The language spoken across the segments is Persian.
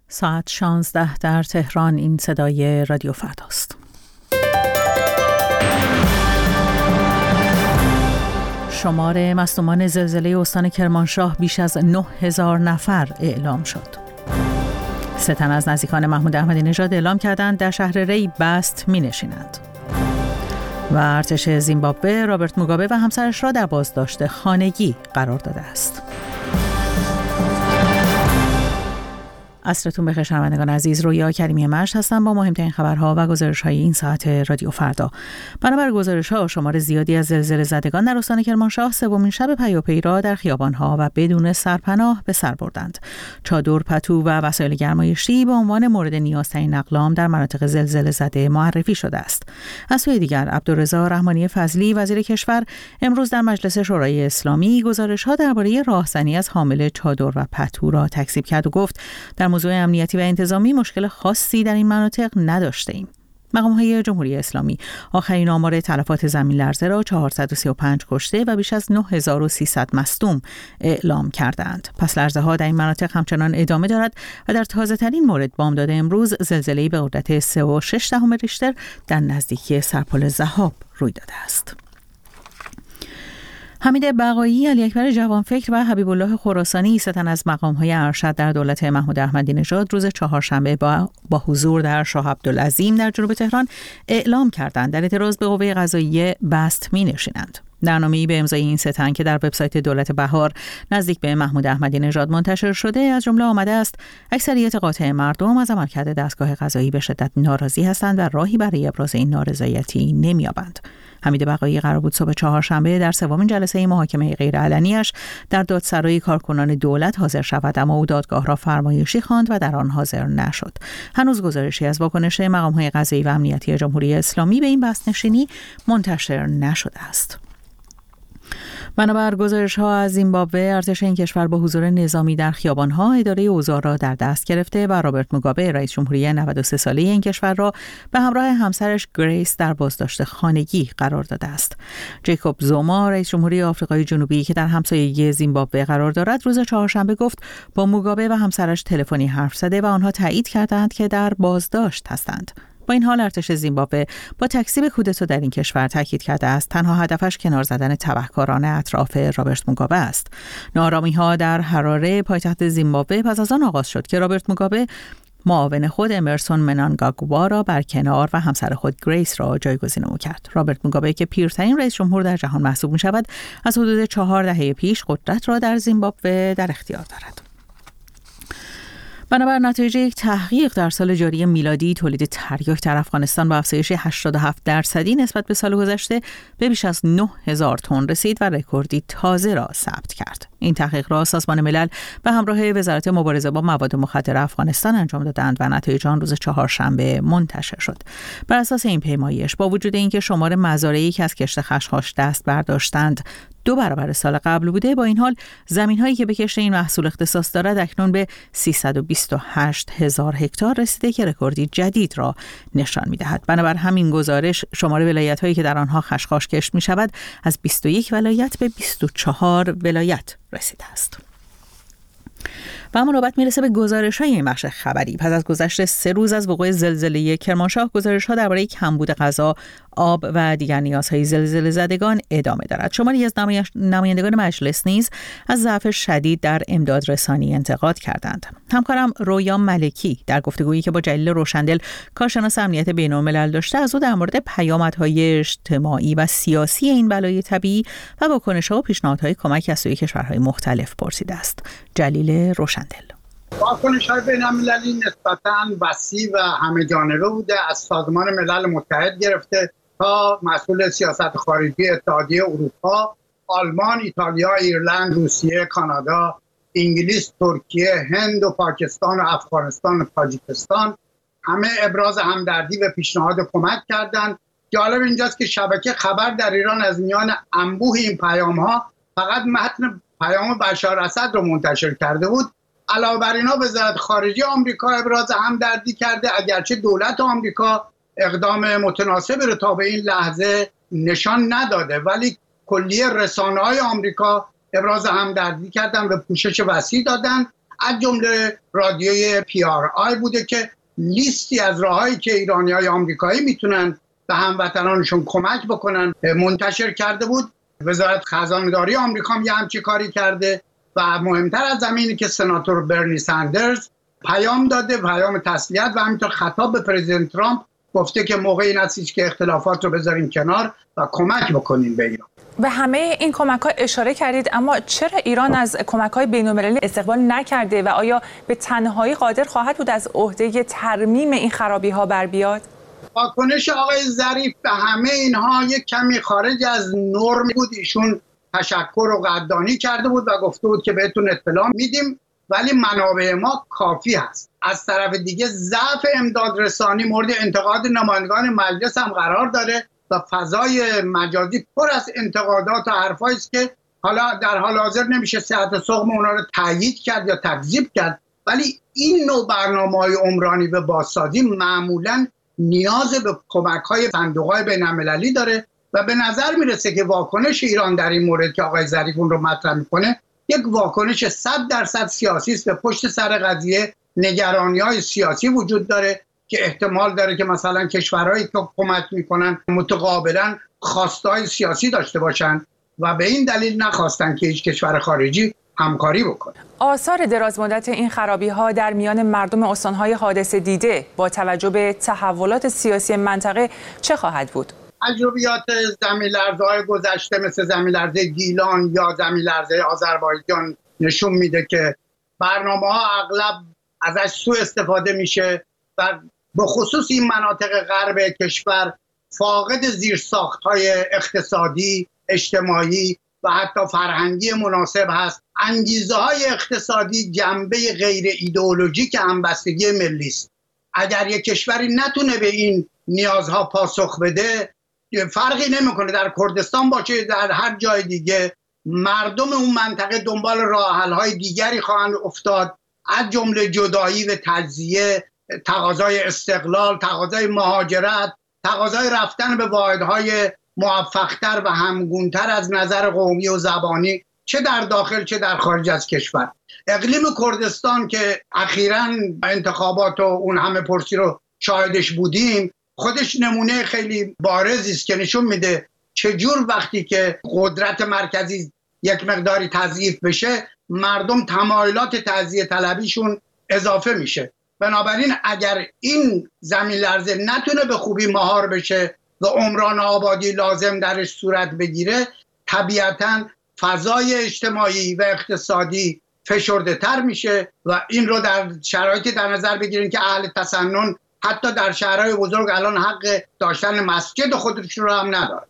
ساعت 16 در تهران. این صدای رادیو فرداست. شمار مصدومان زلزله استان کرمانشاه بیش از 9000 نفر اعلام شد. 3 تن از نزدیکان محمود احمدی نژاد اعلام کردند در شهر ری بست می‌نشینند. و ارتش زیمبابوه رابرت موگابه و همسرش را در بازداشت خانگی قرار داده است. عصرتون بخیر شنوندگان عزیز، رویا کریمی مشت هستم با مهمترین خبرها و گزارش‌های این ساعت رادیو فردا. بنابر گزارش‌ها شمار زیادی از زلزله زدگان در استان کرمانشاه سومین شب پیاپی را در خیابان‌ها و بدون سرپناه به سر بردند. چادر، پتو و وسایل گرمایشی به عنوان مورد نیازترین اقلام در مناطق زلزله زده معرفی شده است. از سوی دیگر عبدالرضا رحمانی فضلی وزیر کشور امروز در مجلس شورای اسلامی گزارش‌ها درباره راهزنی از حامل چادر و پتو را تکذیب کرد و گفت در موضوع امنیتی و انتظامی مشکل خاصی در این مناطق نداشته ایم. مقام‌های جمهوری اسلامی آخرین آمار تلفات زمین لرزه را 435 کشته و بیش از 9300 مصدوم اعلام کردند. پس لرزه‌ها در این مناطق همچنان ادامه دارد و در تازه‌ترین مورد بامداد امروز زلزله‌ای به قدرت 3.6 ریشتر در نزدیکی سرپل ذهاب روی داده است. حمید بقایی، علی اکبر جوانفکر و حبیب الله خراسانی 3 تن از مقام‌های ارشد در دولت محمود احمدی نژاد روز چهارشنبه با حضور در شاه عبدالعظیم در جنوب تهران اعلام کردند در اعتراض به قوه قضاییه بست می‌نشینند. در نامه‌ای به امضای این 3 تن که در وبسایت دولت بهار نزدیک به محمود احمدی نژاد منتشر شده از جمله آمده است اکثریت قاطع مردم از عملکرد دستگاه قضایی به شدت ناراضی هستند و راهی برای ابراز این نارضایتی نمی‌یابند. حمید بقایی قرار بود صبح چهارشنبه در سومین جلسه محاکمه غیرعلنی‌اش در دادسرای کارکنان دولت حاضر شود، اما او دادگاه را فرمایشی خواند و در آن حاضر نشد. هنوز گزارشی از واکنش مقام‌های قضایی و امنیتی جمهوری اسلامی به این بست‌نشینی منتشر نشده است. بنابر گزارش‌ها از زیمبابوه، ارتش این کشور با حضور نظامی در خیابان‌ها اداره اوضاع را در دست گرفته و رابرت موگابه رئیس جمهوری 93 ساله این کشور را به همراه همسرش گریس در بازداشت خانگی قرار داده است. جیکوب زوما رئیس جمهوری آفریقای جنوبی که در همسایگی زیمبابوه قرار دارد روز چهارشنبه گفت با موگابه و همسرش تلفنی حرف زده و آنها تایید کردند که در بازداشت هستند. با این حال ارتش زیمبابوه با تکذیب کودتا در این کشور تاکید کرده است تنها هدفش کنار زدن تبهکاران اطراف رابرت موگابه است. ناآرامی‌ها در حراره پایتخت زیمبابوه پس از آن آغاز شد که رابرت موگابه معاون خود امرسون منانگاگوا را برکنار و همسر خود گریس را جایگزین او کرد. رابرت موگابه که پیرترین رئیس جمهور در جهان محسوب می‌شود، از حدود 4 دهه پیش قدرت را در زیمبابوه در اختیار دارد. بنابر نتایج یک تحقیق در سال جاری میلادی، تولید تریاک در افغانستان با افزایش 87% نسبت به سال گذشته به بیش از 9000 تن رسید و رکوردی تازه را ثبت کرد. این تحقیق را سازمان ملل به همراه وزارت مبارزه با مواد مخدر افغانستان انجام دادند و نتایج آن روز چهارشنبه منتشر شد. بر اساس این پیمایش، با وجود اینکه شمار مزارعی که از کشت خشخاش دست برداشتند 2 برابر سال قبل بوده، با این حال زمین‌هایی که به کشت این محصول اختصاص دارد اکنون به 328,000 هکتار رسیده که رکوردی جدید را نشان می‌دهد. بنابر همین گزارش شمار ولایت‌هایی که در آنها خشخاش کشت می‌شود از 21 ولایت به 24 ولایت رسیده است. و اما نوبت میرسه به گزارش‌های این بخش خبری. پس از گذشت 3 روز از وقوع زلزله کرمانشاه، گزارش‌ها درباره کمبود غذا، آب و دیگر نیازهای زلزله زدگان ادامه دارد. شماری از نمایندگان مجلس نیز از ضعف شدید در امداد رسانی انتقاد کردند. همکارم رویا ملکی در گفتگویی که با جلیل روشندل کارشناس امنیت بین‌الملل داشته، از او در مورد پیامدهای اجتماعی و سیاسی این بلای طبیعی و واکنش‌ها و پیشنهادهای کمک از سوی کشورهای مختلف پرسیده است. جلیل روشندل: واکنش‌های بین‌المللی نسبتاً وسیع و همه جانبه بوده، از سازمان ملل متحد گرفته تا مسئول سیاست خارجی اتحادیه اروپا، آلمان، ایتالیا، ایرلند، روسیه، کانادا، انگلیس، ترکیه، هند و پاکستان و افغانستان و تاجیکستان همه ابراز همدردی و پیشنهاد کمک کردند. جالب اینجاست که شبکه خبر در ایران از میان انبوه این پیام‌ها فقط متن پیام بشار اسد رو منتشر کرده بود. علاوه بر اینا وزارت خارجه آمریکا ابراز همدردی کرده، اگرچه دولت آمریکا اقدام متناسبی رو تا به این لحظه نشان نداده، ولی کلیه رسانه‌های آمریکا ابراز همدردی کردن و پوشش وسیع دادن. از جمله رادیوی PRI بوده که لیستی از راهایی که ایرانی‌های آمریکایی میتونن به هموطنانشون کمک بکنن منتشر کرده بود. وزارت خزانه‌داری آمریکا هم یه همچین کاری کرده و مهمتر از زمینی که سناتور برنی سندرز پیام داده، پیام تسلیت و همینطور خطاب به پرزیدنت ترامپ گفته که موقعی نسیج که اختلافات رو بذارین کنار و کمک بکنین به ایران. به همه این کمک‌ها اشاره کردید، اما چرا ایران از کمک‌های بین‌المللی استقبال نکرده و آیا به تنهایی قادر خواهد بود از عهده ترمیم این خرابی‌ها بر بیاد؟ واکنش آقای ظریف به همه اینها یک کمی خارج از نرم بود. ایشون تشکر و قدردانی کرده بود و گفته بود که بهتون اطلاع میدیم ولی منابع ما کافی هست. از طرف دیگه ضعف امداد رسانی مورد انتقاد نمایندگان مجلس هم قرار داره و فضای مجازی پر از انتقادات و حرفایی است که حالا در حال حاضر نمیشه صحت سقم اونا رو تایید کرد یا تکذیب کرد، ولی این نوع برنامه‌های عمرانی به بازسازی معمولاً نیاز به کمک‌های صندوق‌های بین‌المللی داره و به نظر میرسه که واکنش ایران در این مورد که آقای ظریف اون رو مطرح میکنه یک واکنش 100% سیاسی است. به پشت سر قضیه نگرانی‌های سیاسی وجود داره که احتمال داره که مثلا کشورهایی که کمک میکنن متقابلا خواستهای سیاسی داشته باشن و به این دلیل نخواستن که هیچ کشور خارجی همکاری بکنه. آثار درازمدت این خرابی‌ها در میان مردم استان‌های حادثه دیده با توجه به تحولات سیاسی منطقه چه خواهد بود؟ تجربیات زمین‌لرزه‌های گذشته مثل زمین‌لرزه گیلان یا زمین‌لرزه آذربایجان نشون میده که برنامه‌ها اغلب ازش سوء استفاده میشه و به خصوص این مناطق غرب کشور فاقد زیرساخت‌های اقتصادی، اجتماعی و حتی فرهنگی مناسب هست. انگیزه‌های اقتصادی جنبه غیر ایدئولوژیک همبستگی ملی است. اگر یک کشوری نتونه به این نیازها پاسخ بده فرقی نمیکنه در کردستان باشه در هر جای دیگه، مردم اون منطقه دنبال راه حل‌های دیگری خواهند افتاد، از جمله جدایی و تجزیه، تقاضای استقلال، تقاضای مهاجرت، تقاضای رفتن به واحدهای موفق‌تر و همگونتر از نظر قومی و زبانی چه در داخل چه در خارج از کشور. اقلیم کردستان که اخیراً انتخابات و اون همه پرسی رو شاهدش بودیم خودش نمونه خیلی بارزی است که نشون میده چجور وقتی که قدرت مرکزی یک مقداری تضعیف بشه مردم تمایلات تجزیه طلبیشون اضافه میشه. بنابراین اگر این زمین لرزه نتونه به خوبی مهار بشه و عمران آبادی لازم درش صورت بگیره طبیعتاً فضای اجتماعی و اقتصادی فشرده تر میشه و این رو در شرایطی در نظر بگیرین که اهل تسنن حتی در شهرهای بزرگ الان حق داشتن مسجد خودشون رو هم نداره.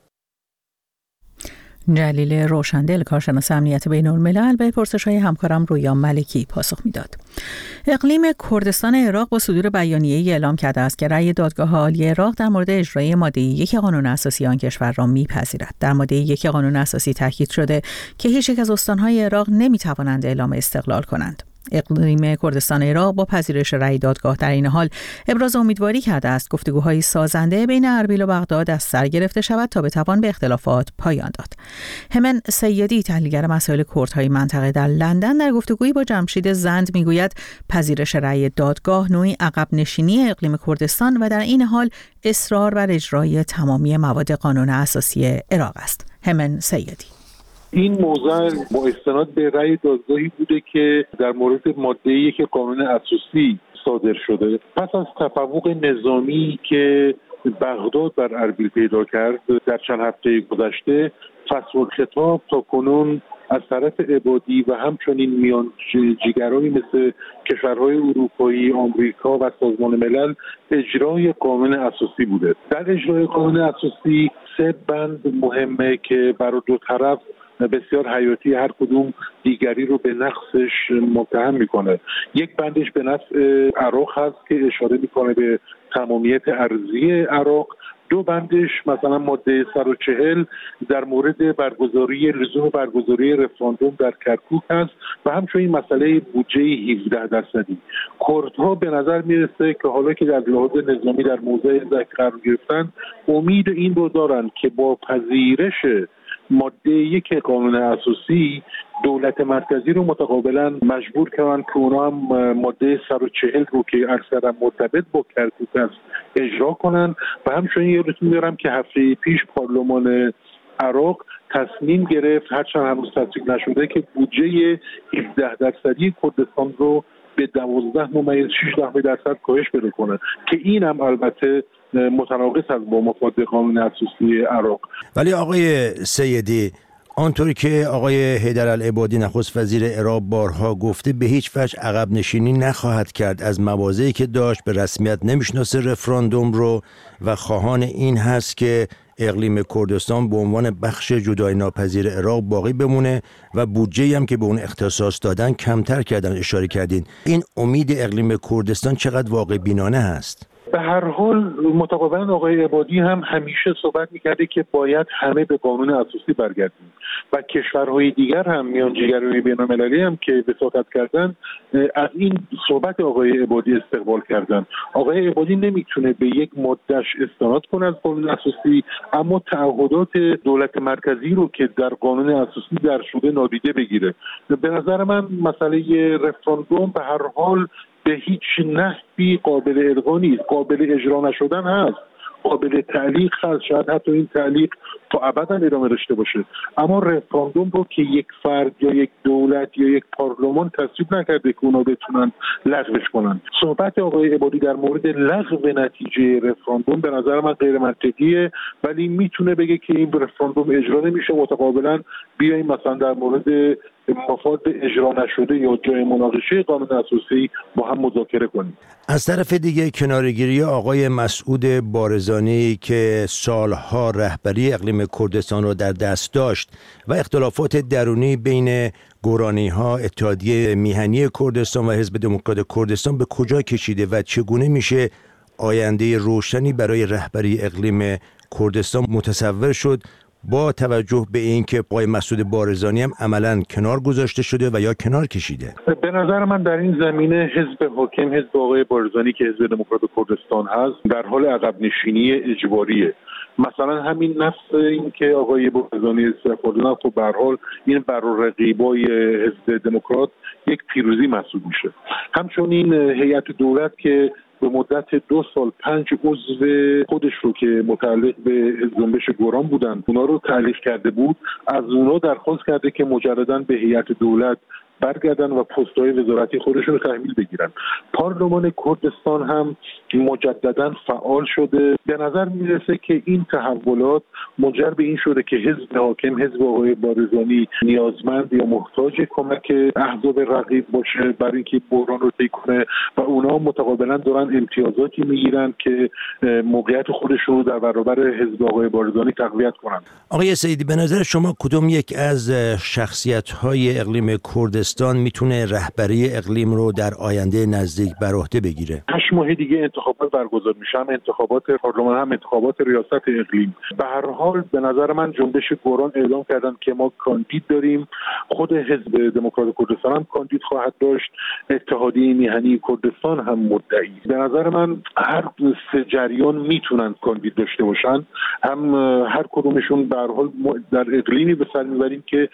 جلیل روشندل کارشناس امنیت بین‌الملل به پرسش‌های همکارم رویا ملکی پاسخ میداد. اقلیم کردستان عراق با صدور بیانیه‌ای اعلام کرده است که رأی دادگاه عالی عراق در مورد اجرای ماده 1 قانون اساسی آن کشور را می‌پذیرد. در ماده 1 قانون اساسی تاکید شده که هیچ یک از استان‌های عراق نمی‌توانند اعلام استقلال کنند. اقلیم کردستان عراق با پذیرش رأی دادگاه در این حال ابراز امیدواری کرده است گفتگوهای سازنده بین اربیل و بغداد از سر گرفته شود تا بتوان به اختلافات پایان داد. همن سیدی تحلیلگر مسائل کردهای منطقه در لندن در گفتگویی با جمشید زند میگوید پذیرش رأی دادگاه نوعی عقب نشینی اقلیم کردستان و در این حال اصرار بر اجرای تمامی مواد قانون اساسی عراق است. همن سیدی: این موضوع با استناد به رأی دادگاهی بوده که در مورد ماده 1 قانون اساسی صادر شده. پس از تفوق نظامی که بغداد بر اربیل پیدا کرد در چند هفته گذشته، فصل الخطاب تا کنون از طرف عبادی و همچنین میان جیگرانی مثل کشورهای اروپایی، آمریکا و سازمان ملل اجرای قانون اساسی بوده. در اجرای قانون اساسی 3 بند مهمه که برای دو طرف بسیار حیاتی، هر کدوم دیگری رو به نقصش متهم میکنه. یک بندش به نفع عراق هست که اشاره میکنه به تمامیت ارضی عراق. 2 بندش مثلا ماده 140 در مورد لزوم برگزاری رفراندوم در کرکوک هست و همچنین مسئله بودجه 17%. کردها به نظر میرسه که حالا که در لحاظ نظامی در موضع ضعف قرار گرفتن، امید این رو دارن که با پذیرش ماده 1 قانون اساسی دولت مرکزی رو متقابلا مجبور کردن که اونا هم ماده 140 رو که اکثرا مرتبط با کرکوک است اجرا کنن و همچنین یادتون میارم که هفته پیش پارلمان عراق تصمیم گرفت هرچند هنوز تصویب نشده که بودجه 17% کردستان رو به 12.6% کاهش بده کنه که این هم البته متناقض است با مفاد قانون اساسی عراق. ولی آقای سیدی، آنطوری که آقای حیدرالعبادی نخست وزیر عراق بارها گفته به هیچ وجه عقب نشینی نخواهد کرد از مواضعی که داشت، به رسمیت نمیشناسه رفراندوم رو و خواهان این هست که اقلیم کردستان به عنوان بخش جدای ناپذیر عراق باقی بمونه و بودجه‌ای هم که به اون اختصاص دادن کمتر کردن. اشاره کردین این امید اقلیم کردستان چقدر واقع بینانه هست؟ به هر حال متقابلا آقای عبادی هم همیشه صحبت میکرده که باید همه به قانون اساسی برگردیم و کشورهای دیگر هم میانجیگرای بین‌المللی هم که وساطت کردن از این صحبت آقای عبادی استقبال کردن. آقای عبادی نمیتونه به یک ماده‌اش استناد کنه از قانون اساسی، اما تعهدات دولت مرکزی رو که در قانون اساسی در شده نادیده بگیره. به نظر من مسئله رفراندوم به هر حال به هیچ نحوی قابل الغا نیست، قابل اجرا نشدن هست، قابل تعلیق هست، شاید حتی این تعلیق تا ابدا ادامه داشته باشه، اما رفراندوم رو که یک فرد یا یک دولت یا یک پارلمان تصویب نکرده که اونا بتونن لغوش کنن. صحبت آقای عبادی در مورد لغو نتیجه رفراندوم به نظر من غیر منطقیه، ولی میتونه بگه که این رفراندوم اجرا نمیشه، متقابلا بیایم مثلا در مورد مفاد اجرا نشده یا جای مناقشه قانون اساسی با هم مذاکره کنیم. از طرف دیگه کناره‌گیری آقای مسعود بارزانی که سالها رهبری اقلیم کردستان را در دست داشت و اختلافات درونی بین گورانی‌ها، اتحادیه میهنی کردستان و حزب دموکرات کردستان به کجا کشیده و چگونه میشه آینده روشنی برای رهبری اقلیم کردستان متصور شد با توجه به اینکه آقای مسعود بارزانی هم عملاً کنار گذاشته شده و یا کنار کشیده؟ به نظر من در این زمینه حزب حاکم، حزب آقای بارزانی که حزب دموکرات کردستان هست، در حال عقب نشینی اجباریه. مثلا همین نفس این که آقای بارزانی استعفا دادن، خب به هر حال این بر رقیبای حزب دموکرات یک پیروزی محسوب میشه. همچنین هیئت دولت که به مدت 2 سال 5 عضو خودش رو که متعلق به جنبش گوران بودن اونا رو تعلیق کرده بود، از اونا درخواست کرده که مجددا به هیئت دولت برگردن و پست‌های وزارتی خودشون رو تحویل بگیرن. پارلمان کردستان هم مجددا فعال شده. به نظر میرسه که این تحولات منجر به این شده که حزب حاکم، حزب آقای بارزانی نیازمند یا محتاج کمک احزاب رقیب باشه برای اینکه بحران رو طی کنه و اونا متقابلا دارن امتیازاتی میگیرن که موقعیت خودشون رو در برابر حزب آقای بارزانی تقویت کنن. آقای سیدی، به نظر شما کدوم یک از شخصیت‌های اقلیم کردستان میتونه رهبری اقلیم رو در آینده نزدیک بر عهده بگیره؟ 8 ماه دیگه انتخابات برگزار میشه، هم انتخابات پارلمان هم انتخابات ریاست اقلیم. به هر حال به نظر من جنبش گوران اعلام کردن که ما کاندید داریم، خود حزب دموکرات کردستان هم کاندید خواهد داشت، اتحادیه میهنی کردستان هم مدعی. به نظر من هر سه جریان میتونن کاندید داشته باشن، هم هر کدومشون به هر حال در اقلیمی به سر میبریم که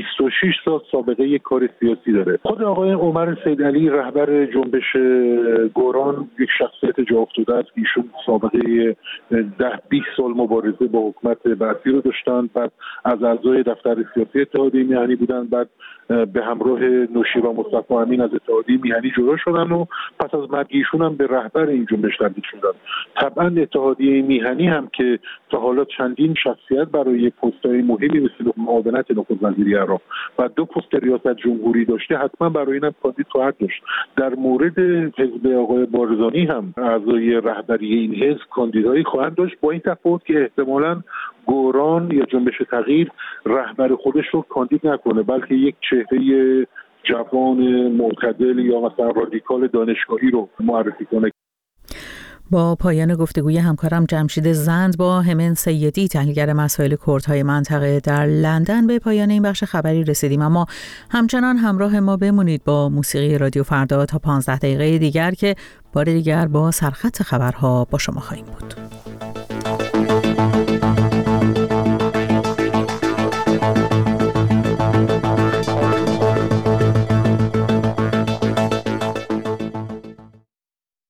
26 سال سابقه کار سیاسی داره. خود آقای عمر سیدعلی رهبر جنبش گوران یک شخصیت جا افتاده است. ایشون سابقه 10-20 سال مبارزه با حکومت بعثی رو داشتن، بعد از اعضای دفتر سیاسی اتحادیه میهنی بودن، بعد به همراه نوشیروان مصطفی امین از اتحادیه میهنی جدا شدن و پس از مرگ ایشون هم به رهبر این جنبش تبدیل شدن. طبعا اتحادیه میهنی هم که تا حالا چندین شخصیت برای پست‌های مهمی مثل معاونت نخست وزیری عراق و 2 پست ریاست جمهوری داشته، حتما برای اینم کاندید خواهد داشت. در مورد حزب آقای بارزانی هم اعضای رهبری این حزب کاندیدایی خواهند داشت، با این تفاوت که احتمالاً گوران یا جنبش تغییر رهبر خودش رو کاندید نکنه، بلکه یک چهره جوان معتدل یا مثلا رادیکال دانشگاهی رو معرفی کنه. با پایان گفتگوی همکارم جمشید زند با همن سیدی، تحلیلگر مسائل کردهای منطقه در لندن، به پایان این بخش خبری رسیدیم. اما همچنان همراه ما بمونید با موسیقی رادیو فردا تا 15 دقیقه دیگر که بار دیگر با سرخط خبرها با شما خواهیم بود.